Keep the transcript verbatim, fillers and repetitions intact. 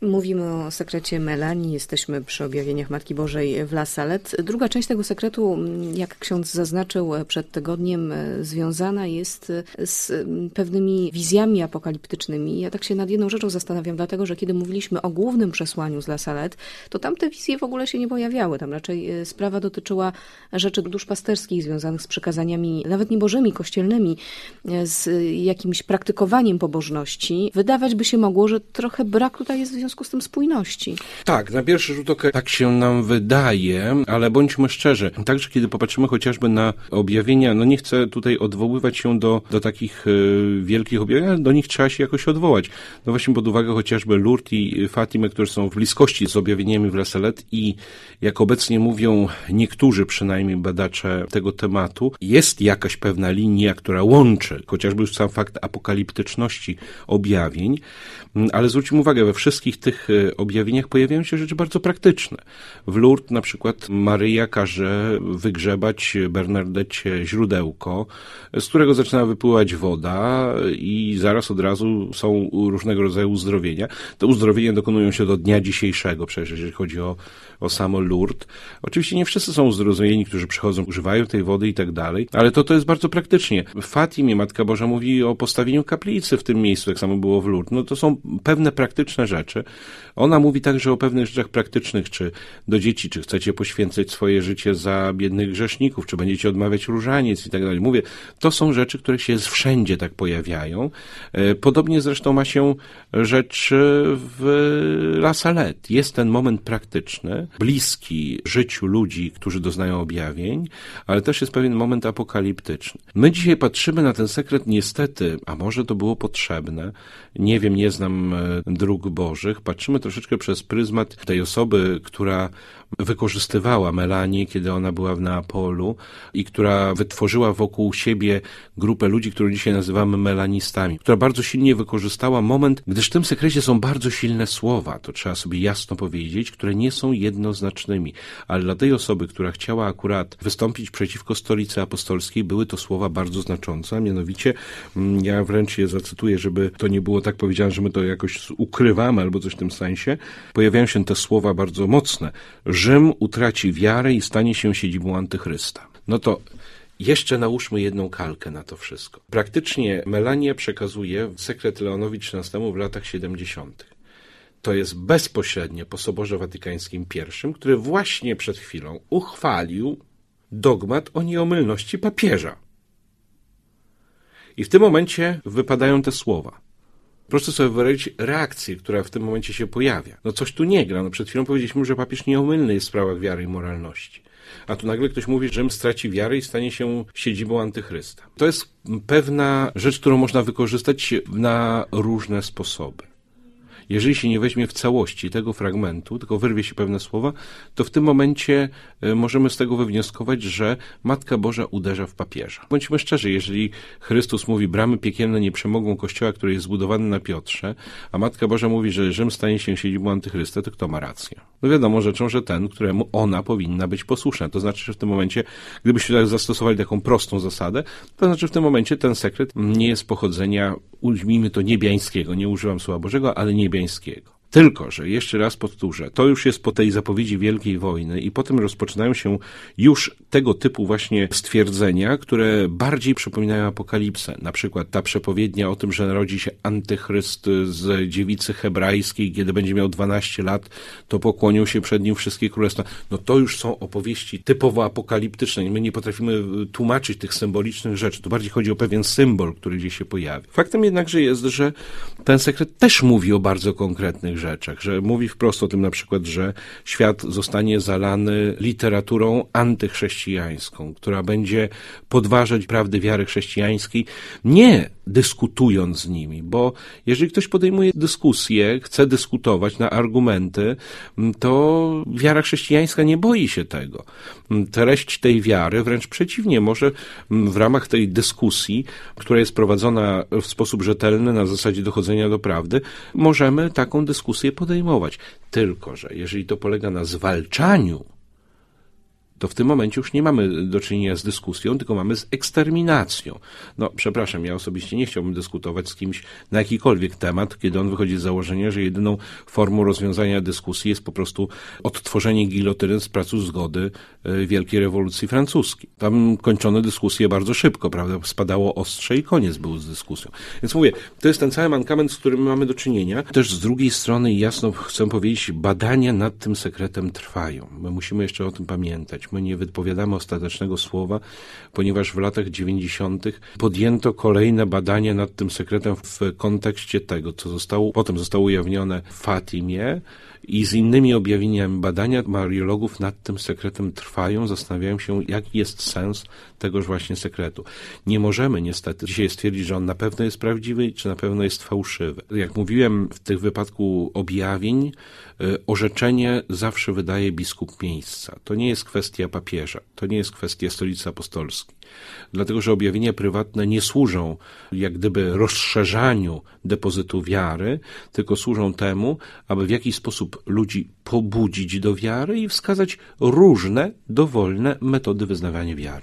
Mówimy o sekrecie Melanii, jesteśmy przy objawieniach Matki Bożej w La Salette. Druga część tego sekretu, jak ksiądz zaznaczył przed tygodniem, związana jest z pewnymi wizjami apokaliptycznymi. Ja tak się nad jedną rzeczą zastanawiam, dlatego że kiedy mówiliśmy o głównym przesłaniu z La Salette, to tam te wizje w ogóle się nie pojawiały. Tam raczej sprawa dotyczyła rzeczy duszpasterskich związanych z przekazaniami, nawet nie bożymi, kościelnymi, z jakimś praktykowaniem pobożności. Wydawać by się mogło, że trochę brak tutaj jest w związku z tym spójności. Tak, na pierwszy rzut oka tak się nam wydaje, ale bądźmy szczerzy, także kiedy popatrzymy chociażby na objawienia, no nie chcę tutaj odwoływać się do, do takich y, wielkich objawień, ale do nich trzeba się jakoś odwołać. No właśnie pod uwagę chociażby Lourdes i Fatimę, które są w bliskości z objawieniami w La Salette i jak obecnie mówią niektórzy przynajmniej badacze tego tematu, jest jakaś pewna linia, która łączy chociażby już sam fakt apokaliptyczności objawień, ale zwróćmy uwagę, we wszystkich tych objawieniach pojawiają się rzeczy bardzo praktyczne. W Lourdes na przykład Maryja każe wygrzebać Bernardecie źródełko, z którego zaczyna wypływać woda i zaraz od razu są różnego rodzaju uzdrowienia. Te uzdrowienia dokonują się do dnia dzisiejszego, przecież jeżeli chodzi o, o samo Lourdes. Oczywiście nie wszyscy są uzdrowieni, którzy przychodzą, używają tej wody i tak dalej, ale to to jest bardzo praktycznie. W Fatimie Matka Boża mówi o postawieniu kaplicy w tym miejscu, tak samo było w Lourdes. No to są pewne praktyczne rzeczy. Ona mówi także o pewnych rzeczach praktycznych, czy do dzieci, czy chcecie poświęcać swoje życie za biednych grzeszników, czy będziecie odmawiać różaniec i tak dalej. Mówię, to są rzeczy, które się wszędzie tak pojawiają. Podobnie zresztą ma się rzecz w La Salette. Jest ten moment praktyczny, bliski życiu ludzi, którzy doznają objawień, ale też jest pewien moment apokaliptyczny. My dzisiaj patrzymy na ten sekret niestety, a może to było potrzebne, nie wiem, nie znam dróg Bożych, patrzymy troszeczkę przez pryzmat tej osoby, która wykorzystywała Melanię, kiedy ona była w Neapolu i która wytworzyła wokół siebie grupę ludzi, którą dzisiaj nazywamy melanistami, która bardzo silnie wykorzystała moment, gdyż w tym sekrecie są bardzo silne słowa, to trzeba sobie jasno powiedzieć, które nie są jednoznacznymi, ale dla tej osoby, która chciała akurat wystąpić przeciwko Stolicy Apostolskiej, były to słowa bardzo znaczące, a mianowicie, ja wręcz je zacytuję, żeby to nie było tak powiedziane, że my to jakoś ukrywamy albo coś w tym sensie, pojawiają się te słowa bardzo mocne. Rzym utraci wiarę i stanie się siedzibą antychrysta. No to jeszcze nałóżmy jedną kalkę na to wszystko. Praktycznie Melania przekazuje sekret Leonowi trzynastemu w latach siedemdziesiątych. To jest bezpośrednio po Soborze Watykańskim pierwszym, który właśnie przed chwilą uchwalił dogmat o nieomylności papieża. I w tym momencie wypadają te słowa. Proszę sobie wyobrazić reakcję, która w tym momencie się pojawia. No coś tu nie gra. No przed chwilą powiedzieliśmy, że papież nieomylny jest w sprawach wiary i moralności. A tu nagle ktoś mówi, że Rzym straci wiarę i stanie się siedzibą antychrysta. To jest pewna rzecz, którą można wykorzystać na różne sposoby. Jeżeli się nie weźmie w całości tego fragmentu, tylko wyrwie się pewne słowa, to w tym momencie możemy z tego wywnioskować, że Matka Boża uderza w papieża. Bądźmy szczerzy, jeżeli Chrystus mówi, bramy piekielne nie przemogą Kościoła, który jest zbudowany na Piotrze, a Matka Boża mówi, że Rzym stanie się siedzibą antychrysta, to kto ma rację? No wiadomo rzeczą, że ten, któremu ona powinna być posłuszna. To znaczy, że w tym momencie, gdybyśmy zastosowali taką prostą zasadę, to znaczy w tym momencie ten sekret nie jest pochodzenia, ujmijmy to, niebiańskiego, nie używam słowa Bożego, ale niebiańskiego. Tylko że, jeszcze raz powtórzę, to już jest po tej zapowiedzi Wielkiej Wojny i potem rozpoczynają się już tego typu właśnie stwierdzenia, które bardziej przypominają apokalipsę. Na przykład ta przepowiednia o tym, że narodzi się antychryst z dziewicy hebrajskiej, kiedy będzie miał dwanaście lat, to pokłonią się przed nim wszystkie królestwa. No to już są opowieści typowo apokaliptyczne. My nie potrafimy tłumaczyć tych symbolicznych rzeczy. To bardziej chodzi o pewien symbol, który gdzieś się pojawi. Faktem jednakże jest, że ten sekret też mówi o bardzo konkretnych rzeczach, że mówi wprost o tym na przykład, że świat zostanie zalany literaturą antychrześcijańską, która będzie podważać prawdy wiary chrześcijańskiej, nie dyskutując z nimi, bo jeżeli ktoś podejmuje dyskusję, chce dyskutować na argumenty, to wiara chrześcijańska nie boi się tego. Treść tej wiary, wręcz przeciwnie, może w ramach tej dyskusji, która jest prowadzona w sposób rzetelny, na zasadzie dochodzenia do prawdy, możemy taką dyskusję podejmować. Tylko że jeżeli to polega na zwalczaniu to w tym momencie już nie mamy do czynienia z dyskusją, tylko mamy z eksterminacją. No, przepraszam, ja osobiście nie chciałbym dyskutować z kimś na jakikolwiek temat, kiedy on wychodzi z założenia, że jedyną formą rozwiązania dyskusji jest po prostu odtworzenie gilotyny z placu Zgody Wielkiej Rewolucji Francuskiej. Tam kończono dyskusję bardzo szybko, prawda? Spadało ostrze i koniec był z dyskusją. Więc mówię, to jest ten cały mankament, z którym mamy do czynienia. Też z drugiej strony jasno chcę powiedzieć, badania nad tym sekretem trwają. My musimy jeszcze o tym pamiętać. My nie wypowiadamy ostatecznego słowa, ponieważ w latach dziewięćdziesiątych podjęto kolejne badania nad tym sekretem w kontekście tego, co zostało, potem zostało ujawnione w Fatimie i z innymi objawieniami. Badania mariologów nad tym sekretem trwają, zastanawiają się, jaki jest sens tegoż właśnie sekretu. Nie możemy niestety dzisiaj stwierdzić, że on na pewno jest prawdziwy, czy na pewno jest fałszywy. Jak mówiłem, w tych wypadku objawień orzeczenie zawsze wydaje biskup miejsca. To nie jest kwestia papieża, to nie jest kwestia Stolicy Apostolskiej. Dlatego, że objawienia prywatne nie służą jak gdyby rozszerzaniu depozytu wiary, tylko służą temu, aby w jakiś sposób ludzi pobudzić do wiary i wskazać różne, dowolne metody wyznawania wiary.